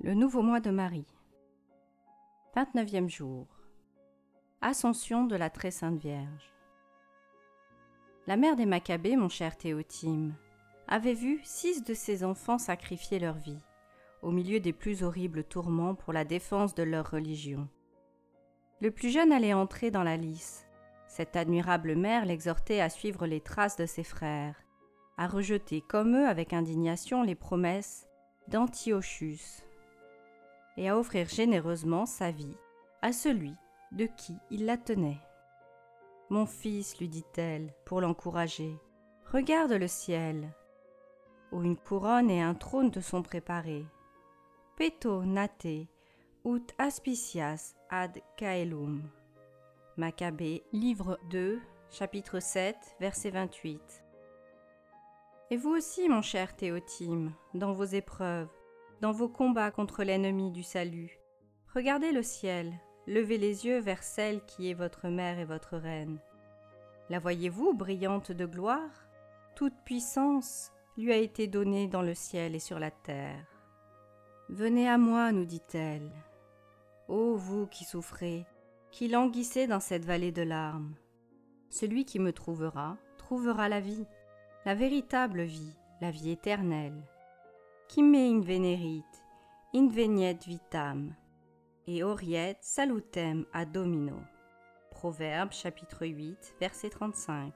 Le nouveau mois de Marie. 29e jour. Ascension de la très sainte Vierge. La mère des Maccabées, mon cher Théotime, avait vu 6 de ses enfants sacrifier leur vie, au milieu des plus horribles tourments pour la défense de leur religion. Le plus jeune allait entrer dans la lice. Cette admirable mère l'exhortait à suivre les traces de ses frères, à rejeter comme eux avec indignation les promesses d'Antiochus, et à offrir généreusement sa vie à celui de qui il la tenait. « Mon fils, lui dit-elle, pour l'encourager, regarde le ciel, où une couronne et un trône te sont préparés. Peto nate ut aspicias ad caelum. » Maccabées, livre 2, chapitre 7, verset 28. Et vous aussi, mon cher Théotime, dans vos épreuves, dans vos combats contre l'ennemi du salut, regardez le ciel, levez les yeux vers celle qui est votre mère et votre reine. La voyez-vous brillante de gloire ? Toute puissance lui a été donnée dans le ciel et sur la terre. Venez à moi, nous dit-elle. Ô vous qui souffrez, qui languissez dans cette vallée de larmes, celui qui me trouvera la vie, la véritable vie, la vie éternelle. Qui me invenerit, inveniet vitam, et auriet salutem ad Domino. Proverbe chapitre 8, verset 35.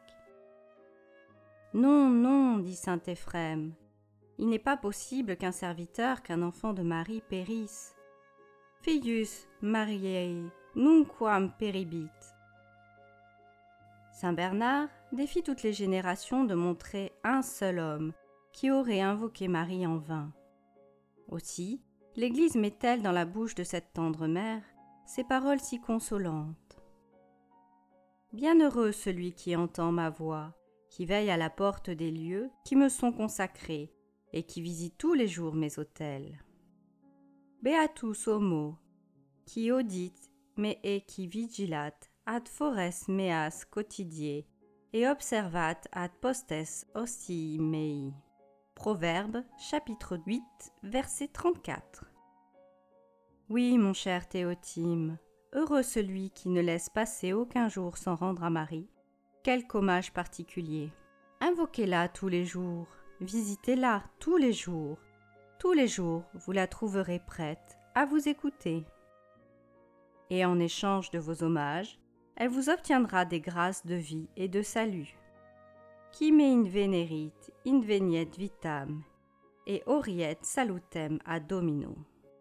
Non, non, dit saint Éphrem, il n'est pas possible qu'un serviteur, qu'un enfant de Marie périsse. Filius Mariae nunquam peribit. Saint Bernard défie toutes les générations de montrer un seul homme qui aurait invoqué Marie en vain. Aussi, l'Église met-elle dans la bouche de cette tendre mère ces paroles si consolantes. Bienheureux celui qui entend ma voix, qui veille à la porte des lieux qui me sont consacrés et qui visite tous les jours mes autels. Beatus homo, qui audit me et qui vigilat ad fores meas quotidie et observat ad postes hostii mei. Proverbe, chapitre 8, verset 34. Oui, mon cher Théotime, heureux celui qui ne laisse passer aucun jour sans rendre à Marie quelque hommage particulier. Invoquez-la tous les jours, visitez-la tous les jours vous la trouverez prête à vous écouter. Et en échange de vos hommages, elle vous obtiendra des grâces de vie et de salut. Qui me invenerit, inveniet vitam, et auriet salutem ad Domino.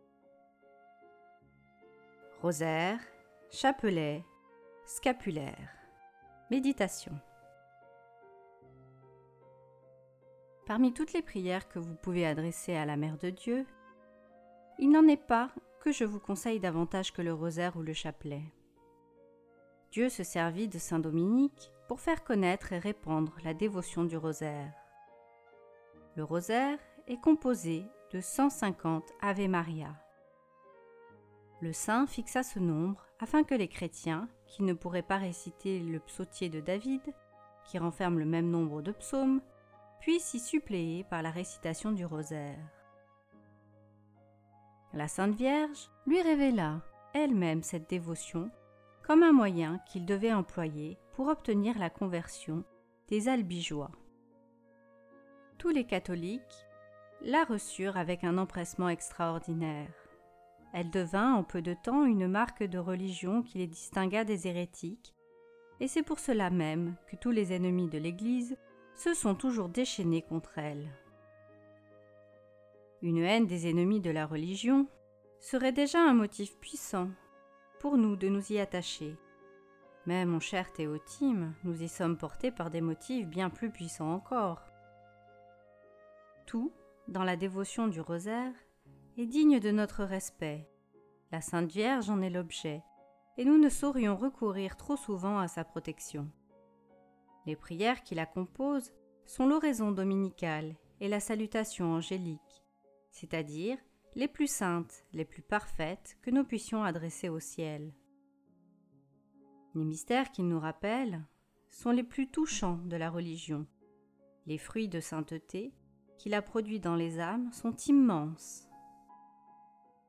Rosaire, chapelet, scapulaire. Méditation. Parmi toutes les prières que vous pouvez adresser à la Mère de Dieu, il n'en est pas que je vous conseille davantage que le rosaire ou le chapelet. Dieu se servit de saint Dominique pour faire connaître et répandre la dévotion du rosaire. Le rosaire est composé de 150 Ave Maria. Le saint fixa ce nombre afin que les chrétiens, qui ne pourraient pas réciter le psautier de David, qui renferme le même nombre de psaumes, puissent y suppléer par la récitation du rosaire. La Sainte Vierge lui révéla elle-même cette dévotion comme un moyen qu'il devait employer pour obtenir la conversion des albigeois. Tous les catholiques la reçurent avec un empressement extraordinaire. Elle devint en peu de temps une marque de religion qui les distingua des hérétiques, et c'est pour cela même que tous les ennemis de l'Église se sont toujours déchaînés contre elle. Une haine des ennemis de la religion serait déjà un motif puissant pour nous de nous y attacher. Mais, mon cher Théotime, nous y sommes portés par des motifs bien plus puissants encore. Tout, dans la dévotion du rosaire, est digne de notre respect. La Sainte Vierge en est l'objet, et nous ne saurions recourir trop souvent à sa protection. Les prières qui la composent sont l'oraison dominicale et la salutation angélique, c'est-à-dire les plus saintes, les plus parfaites que nous puissions adresser au ciel. Les mystères qu'ils nous rappellent sont les plus touchants de la religion. Les fruits de sainteté qu'il a produits dans les âmes sont immenses.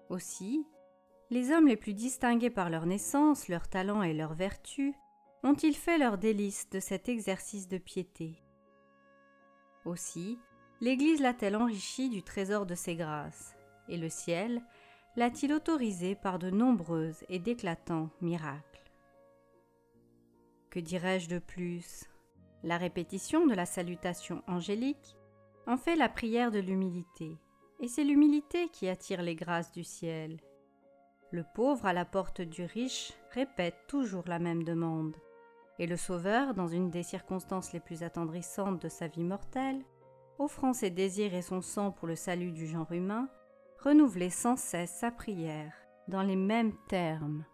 Aussi, les hommes les plus distingués par leur naissance, leur talent et leur vertu ont-ils fait leur délice de cet exercice de piété. Aussi, l'Église l'a-t-elle enrichi du trésor de ses grâces, et le ciel l'a-t-il autorisé par de nombreux et d'éclatants miracles. Que dirais-je de plus ? La répétition de la salutation angélique en fait la prière de l'humilité, et c'est l'humilité qui attire les grâces du ciel. Le pauvre à la porte du riche répète toujours la même demande, et le Sauveur, dans une des circonstances les plus attendrissantes de sa vie mortelle, offrant ses désirs et son sang pour le salut du genre humain, renouvelait sans cesse sa prière dans les mêmes termes.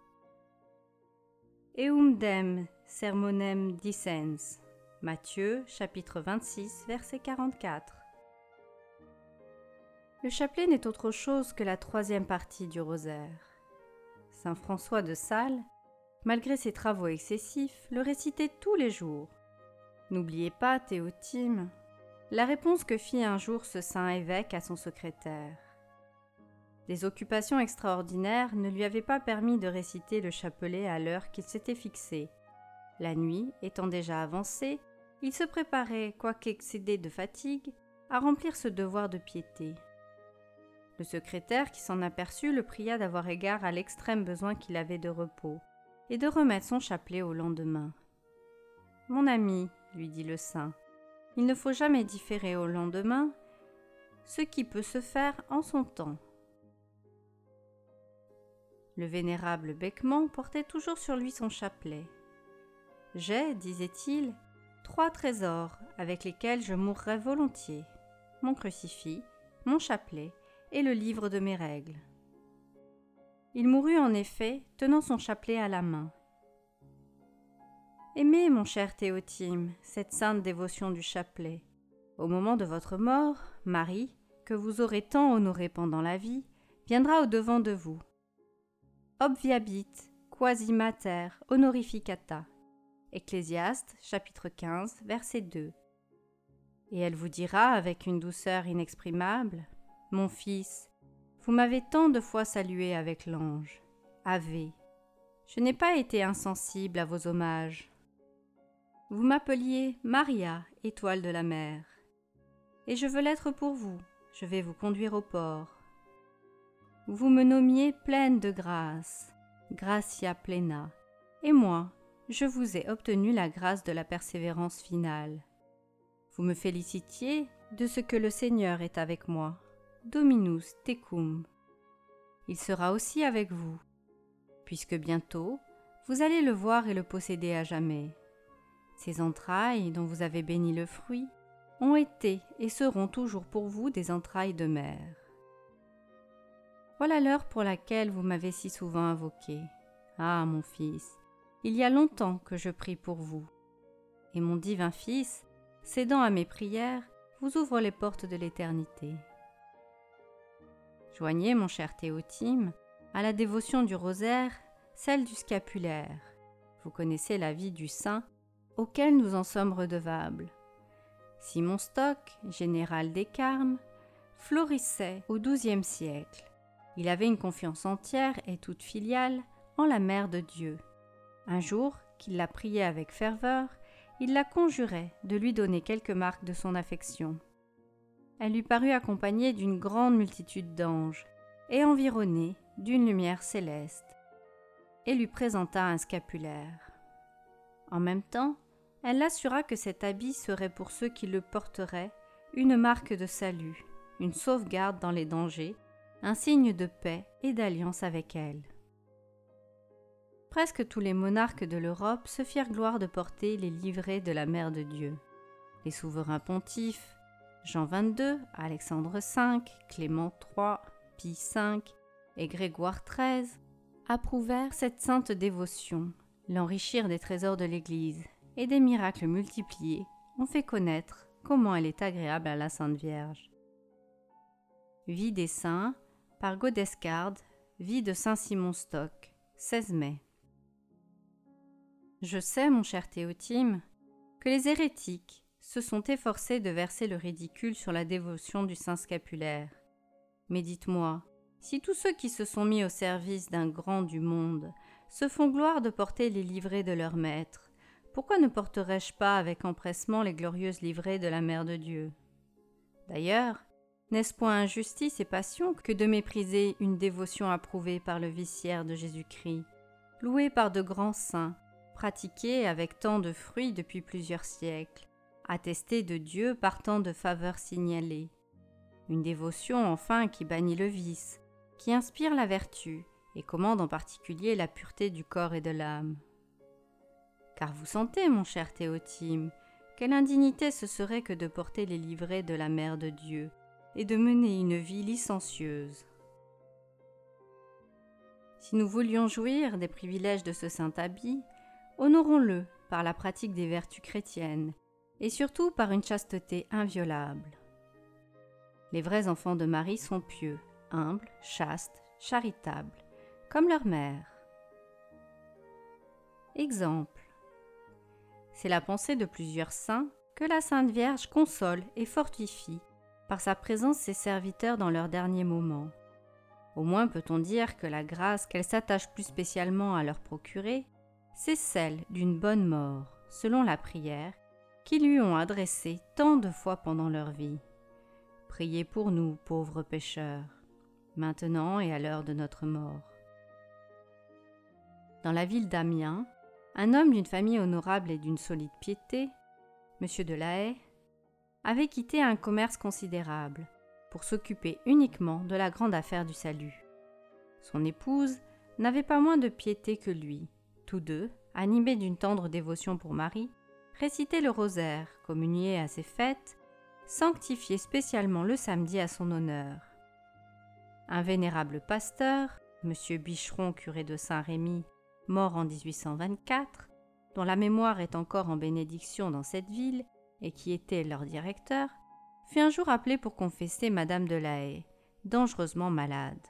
Eum dem sermonem dicens. Matthieu, chapitre 26, verset 44. Le chapelet n'est autre chose que la troisième partie du rosaire. Saint François de Sales, malgré ses travaux excessifs, le récitait tous les jours. N'oubliez pas, Théotime, la réponse que fit un jour ce saint évêque à son secrétaire. Des occupations extraordinaires ne lui avaient pas permis de réciter le chapelet à l'heure qu'il s'était fixée. La nuit étant déjà avancée, il se préparait, quoique excédé de fatigue, à remplir ce devoir de piété. Le secrétaire, qui s'en aperçut, le pria d'avoir égard à l'extrême besoin qu'il avait de repos, et de remettre son chapelet au lendemain. « Mon ami, lui dit le saint, il ne faut jamais différer au lendemain ce qui peut se faire en son temps. » Le vénérable Beckman portait toujours sur lui son chapelet. « J'ai, disait-il, 3 trésors avec lesquels je mourrais volontiers, mon crucifix, mon chapelet et le livre de mes règles. » Il mourut en effet, tenant son chapelet à la main. Aimez, mon cher Théotime, cette sainte dévotion du chapelet. Au moment de votre mort, Marie, que vous aurez tant honorée pendant la vie, viendra au-devant de vous. Obviabit, quasi mater, honorificata. Ecclésiaste, chapitre 15, verset 2. Et elle vous dira avec une douceur inexprimable, « Mon fils, vous m'avez tant de fois salué avec l'ange. Ave. Je n'ai pas été insensible à vos hommages. Vous m'appeliez Maria, étoile de la mer. Et je veux l'être pour vous, je vais vous conduire au port. Vous me nommiez pleine de grâce, gratia plena, et moi, je vous ai obtenu la grâce de la persévérance finale. Vous me félicitiez de ce que le Seigneur est avec moi, Dominus tecum. Il sera aussi avec vous, puisque bientôt, vous allez le voir et le posséder à jamais. Ces entrailles dont vous avez béni le fruit ont été et seront toujours pour vous des entrailles de mère. Voilà l'heure pour laquelle vous m'avez si souvent invoqué. Ah, mon fils, il y a longtemps que je prie pour vous. Et mon divin Fils, cédant à mes prières, vous ouvre les portes de l'éternité. Joignez, mon cher Théotime, à la dévotion du rosaire, celle du scapulaire. Vous connaissez la vie du saint, auquel nous en sommes redevables. Simon Stock, général des Carmes, florissait au XIIe siècle. Il avait une confiance entière et toute filiale en la Mère de Dieu. Un jour, qu'il la priait avec ferveur, il la conjurait de lui donner quelques marques de son affection. Elle lui parut accompagnée d'une grande multitude d'anges et environnée d'une lumière céleste, et lui présenta un scapulaire. En même temps, elle l'assura que cet habit serait pour ceux qui le porteraient une marque de salut, une sauvegarde dans les dangers, un signe de paix et d'alliance avec elle. Presque tous les monarques de l'Europe se firent gloire de porter les livrées de la Mère de Dieu. Les souverains pontifes, Jean XXII, Alexandre V, Clément III, Pie V et Grégoire XIII, approuvèrent cette sainte dévotion, l'enrichirent des trésors de l'Église, et des miracles multipliés ont fait connaître comment elle est agréable à la Sainte Vierge. Vie des saints, par Godescard, vie de Saint Simon Stock, 16 mai. Je sais, mon cher Théotime, que les hérétiques se sont efforcés de verser le ridicule sur la dévotion du saint scapulaire. Mais dites-moi, Si tous ceux qui se sont mis au service d'un grand du monde se font gloire de porter les livrées de leur maître, pourquoi ne porterais-je pas avec empressement les glorieuses livrées de la Mère de Dieu? D'ailleurs, n'est-ce point injustice et passion que de mépriser une dévotion approuvée par le vicaire de Jésus-Christ, louée par de grands saints, pratiquée avec tant de fruits depuis plusieurs siècles, attestée de Dieu par tant de faveurs signalées? Une dévotion enfin qui bannit le vice, qui inspire la vertu et commande en particulier la pureté du corps et de l'âme. Car vous sentez, mon cher Théotime, quelle indignité ce serait que de porter les livrées de la Mère de Dieu et de mener une vie licencieuse. Si nous voulions jouir des privilèges de ce saint habit, honorons-le par la pratique des vertus chrétiennes et surtout par une chasteté inviolable. Les vrais enfants de Marie sont pieux, humbles, chastes, charitables, comme leur mère. Exemple. C'est la pensée de plusieurs saints que la Sainte Vierge console et fortifie par sa présence ses serviteurs dans leurs derniers moments. Au moins peut-on dire que la grâce qu'elle s'attache plus spécialement à leur procurer, c'est celle d'une bonne mort, selon la prière, qu'ils lui ont adressée tant de fois pendant leur vie. Priez pour nous, pauvres pécheurs, maintenant et à l'heure de notre mort. Dans la ville d'Amiens, un homme d'une famille honorable et d'une solide piété, M. de la Haye, avait quitté un commerce considérable pour s'occuper uniquement de la grande affaire du salut. Son épouse n'avait pas moins de piété que lui. Tous deux, animés d'une tendre dévotion pour Marie, récitaient le rosaire, communiaient à ses fêtes, sanctifiés spécialement le samedi à son honneur. Un vénérable pasteur, M. Bicheron, curé de Saint-Rémy, mort en 1824, dont la mémoire est encore en bénédiction dans cette ville et qui était leur directeur, fut un jour appelé pour confesser Madame de la Haye, dangereusement malade.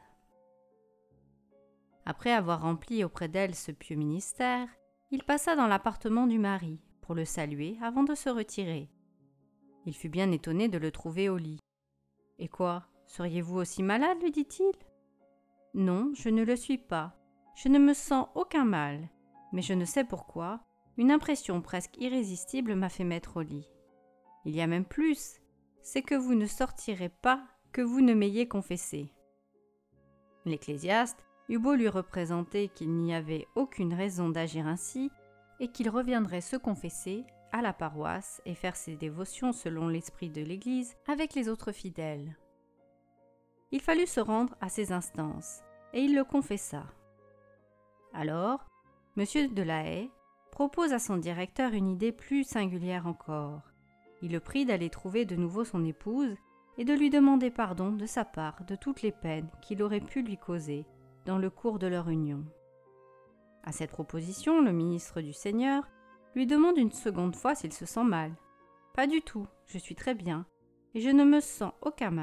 Après avoir rempli auprès d'elle ce pieux ministère, il passa dans l'appartement du mari pour le saluer avant de se retirer. Il fut bien étonné de le trouver au lit. « Et quoi, seriez-vous aussi malade ?» lui dit-il. « Non, je ne le suis pas. Je ne me sens aucun mal, mais je ne sais pourquoi, une impression presque irrésistible m'a fait mettre au lit. Il y a même plus, c'est que vous ne sortirez pas que vous ne m'ayez confessé. » L'ecclésiaste eut beau lui représenter qu'il n'y avait aucune raison d'agir ainsi et qu'il reviendrait se confesser à la paroisse et faire ses dévotions selon l'esprit de l'Église avec les autres fidèles. Il fallut se rendre à ses instances, et il le confessa. Alors, M. de la Haye propose à son directeur une idée plus singulière encore. Il le prie d'aller trouver de nouveau son épouse et de lui demander pardon de sa part de toutes les peines qu'il aurait pu lui causer dans le cours de leur union. À cette proposition, le ministre du Seigneur lui demande une seconde fois s'il se sent mal. « Pas du tout, je suis très bien, et je ne me sens aucun mal. »«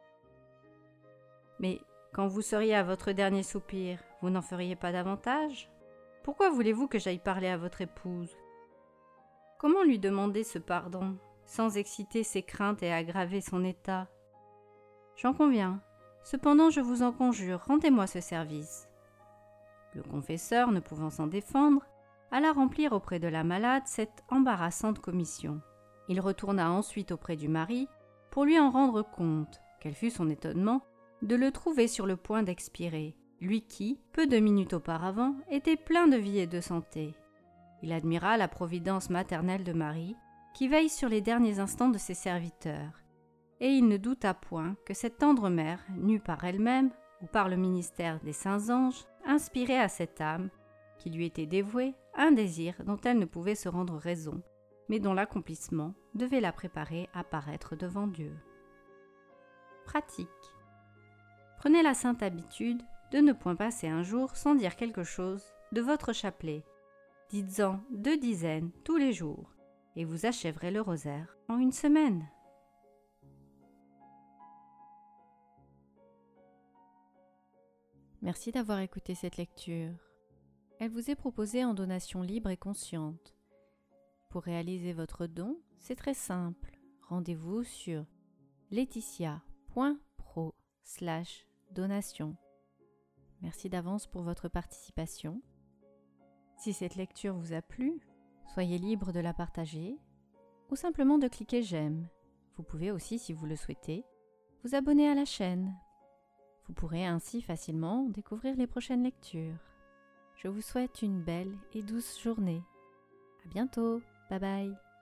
Mais quand vous seriez à votre dernier soupir, vous n'en feriez pas davantage ? Pourquoi voulez-vous que j'aille parler à votre épouse ? Comment lui demander ce pardon, sans exciter ses craintes et aggraver son état ? J'en conviens. Cependant, je vous en conjure, rendez-moi ce service. » Le confesseur, ne pouvant s'en défendre, alla remplir auprès de la malade cette embarrassante commission. Il retourna ensuite auprès du mari pour lui en rendre compte. Quel fut son étonnement de le trouver sur le point d'expirer, lui qui, peu de minutes auparavant, était plein de vie et de santé. Il admira la providence maternelle de Marie, qui veille sur les derniers instants de ses serviteurs, et il ne douta point que cette tendre mère n'eût par elle-même, ou par le ministère des saints anges, inspiré à cette âme, qui lui était dévouée, un désir dont elle ne pouvait se rendre raison, mais dont l'accomplissement devait la préparer à paraître devant Dieu. Pratique. Prenez la sainte habitude de ne point passer un jour sans dire quelque chose de votre chapelet. Dites-en 2 dizaines tous les jours, et vous achèverez le rosaire en une semaine. Merci d'avoir écouté cette lecture. Elle vous est proposée en donation libre et consciente. Pour réaliser votre don, c'est très simple. Rendez-vous sur laetitia.pro/don. donation. Merci d'avance pour votre participation. Si cette lecture vous a plu, soyez libre de la partager ou simplement de cliquer j'aime. Vous pouvez aussi, si vous le souhaitez, vous abonner à la chaîne. Vous pourrez ainsi facilement découvrir les prochaines lectures. Je vous souhaite une belle et douce journée. À bientôt, bye bye.